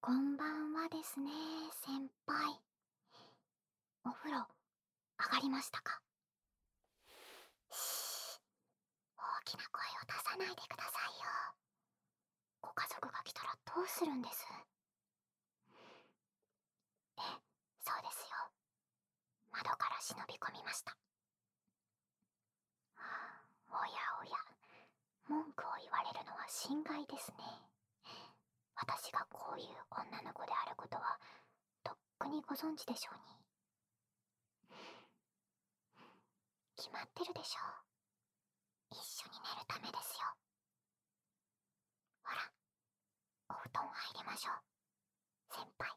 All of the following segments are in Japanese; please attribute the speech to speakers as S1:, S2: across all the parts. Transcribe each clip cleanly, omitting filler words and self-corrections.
S1: こんばんはですね、先輩。お風呂、上がりましたか？しー、大きな声を出さないでくださいよ。ご家族が来たらどうするんです？そうですよ。窓から忍び込みました。おやおや、文句を言われるのは心外ですね。私がこういう女の子であることは、とっくにご存知でしょうに。決まってるでしょう。一緒に寝るためですよ。ほら、お布団入りましょう。先輩。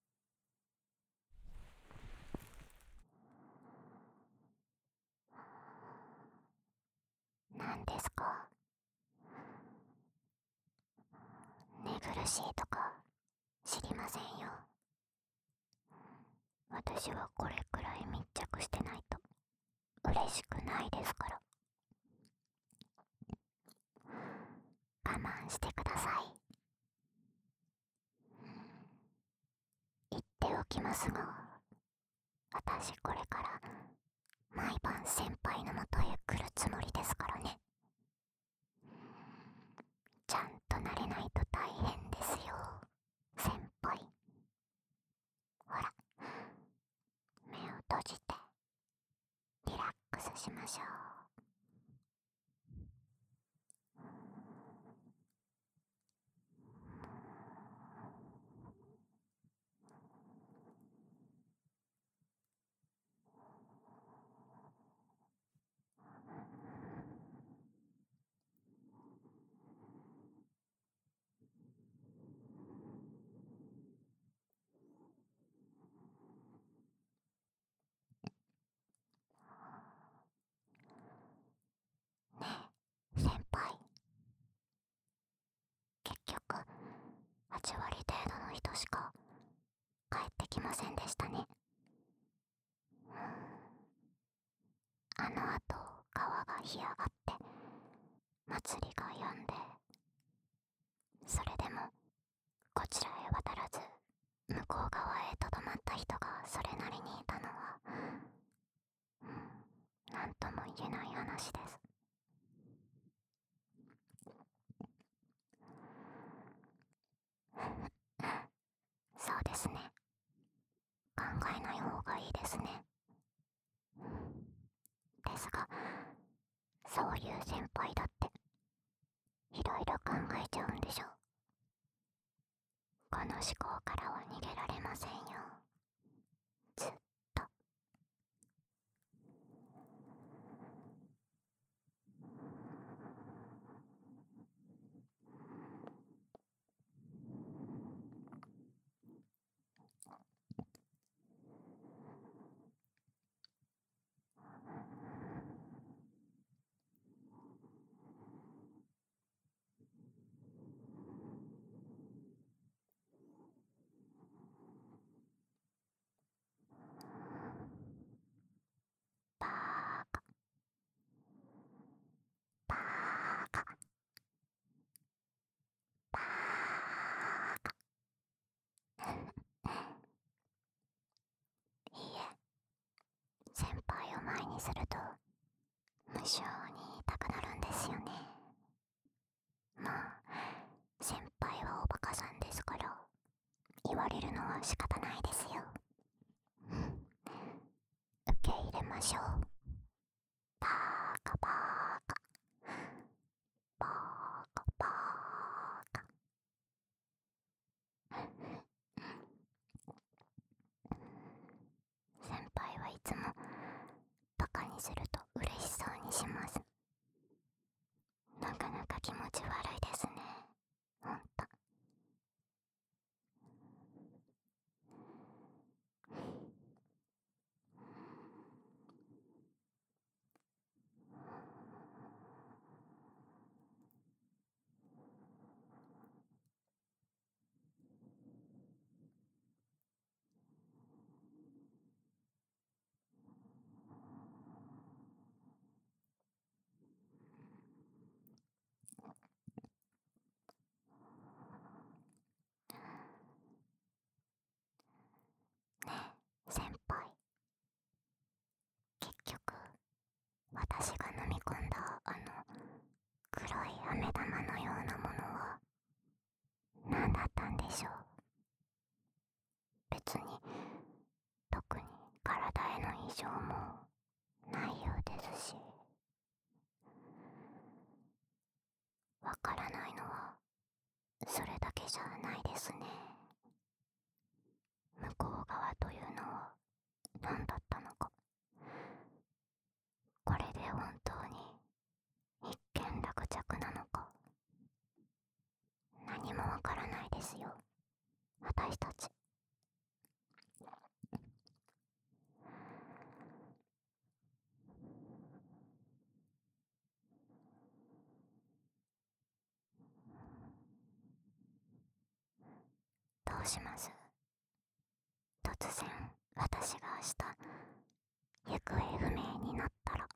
S1: 何ですか？寝苦しいとか知りませんよ。私はこれくらい密着してないと嬉しくないですから。我慢してください。言っておきますが、私これから毎晩先輩のもとへ来るつもりですからね。ちゃんと慣れないと大変ですよ、先輩。ほら、目を閉じてリラックスしましょう。ねえ、先輩。結局、8割程度の人しか帰ってきませんでしたね。あの後、川が干上がって、祭りが止んで、それでも、こちらへ渡らず、向こう側へとどまった人がそれなりにいたのは、なんとも言えない話です。そうですね。考えない方がいいですね。ですが、そういう先輩だって、いろいろ考えちゃうんでしょう。この思考からは逃げられませんよ。ずっと。バーカ、バーカ、バーカ。いいえ、先輩を前にすると、無性に言いたくなるんですよね。まあ、先輩はおバカさんですから、言われるのは仕方ないですよ。受け入れましょう。バーカバーカ、バーカバーカ。先輩はいつもバカにすると嬉しそうにします。なかなか気持ち悪いですね。ほんと。 ですよ、私たち。どうします？突然私が明日行方不明になったら。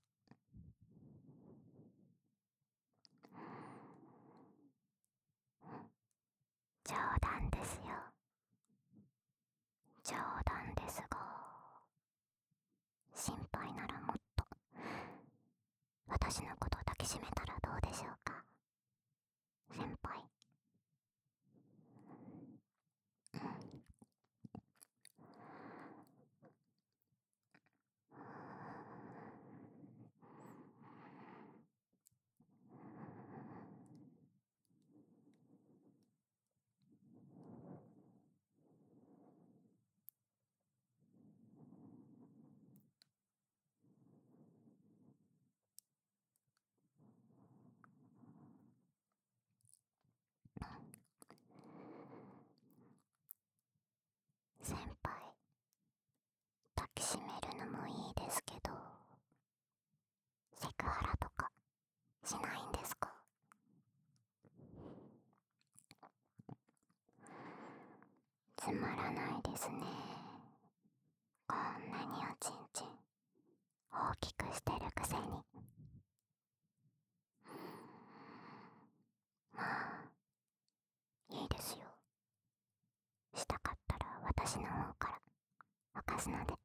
S1: 冗談ですよ。冗談ですが、心配ならもっと私のことを抱きしめたらどうでしょうか、先輩。先輩、抱きしめるのもいいですけど、セクハラとかしないんですか？つまらないですね。こんなにおちんちん大きくしてるくせに。まあいいですよ。したかったら私の方から犯すので。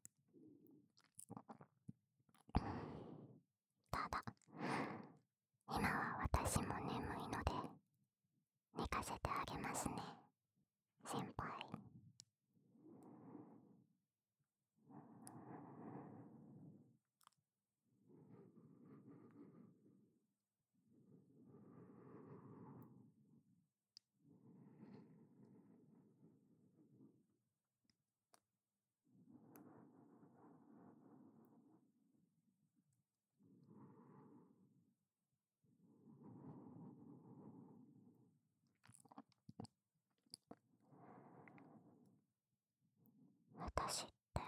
S1: ただ今は私も眠いので寝かせてあげますね、先輩。私って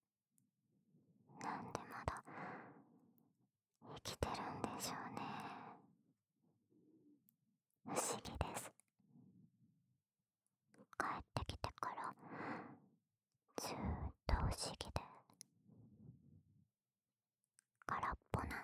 S1: なんでまだ生きてるんでしょうね。不思議です。帰ってきてからずーっと不思議で空っぽなんです。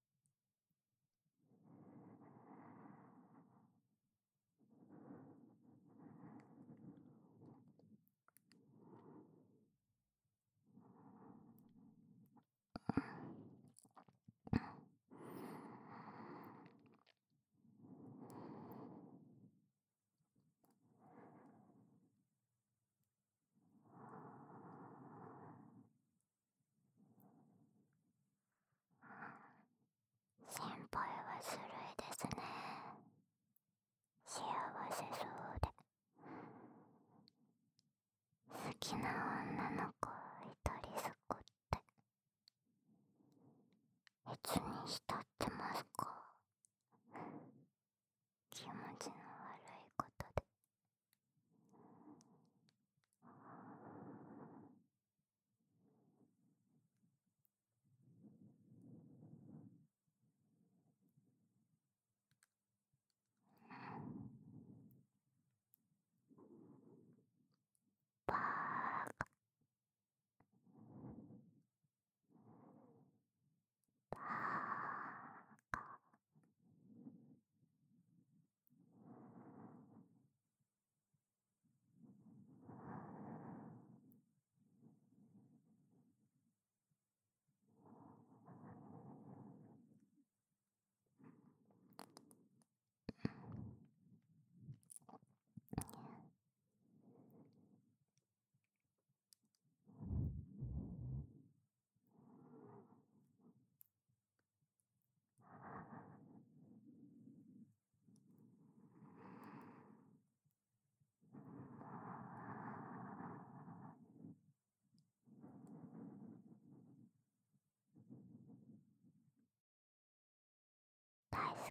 S1: 先輩はずるいですね。幸せそうで。好きな女の子いたりすくって、いつに浸ってますか？気持ちの悪いことで。バーカ、バーカ。大好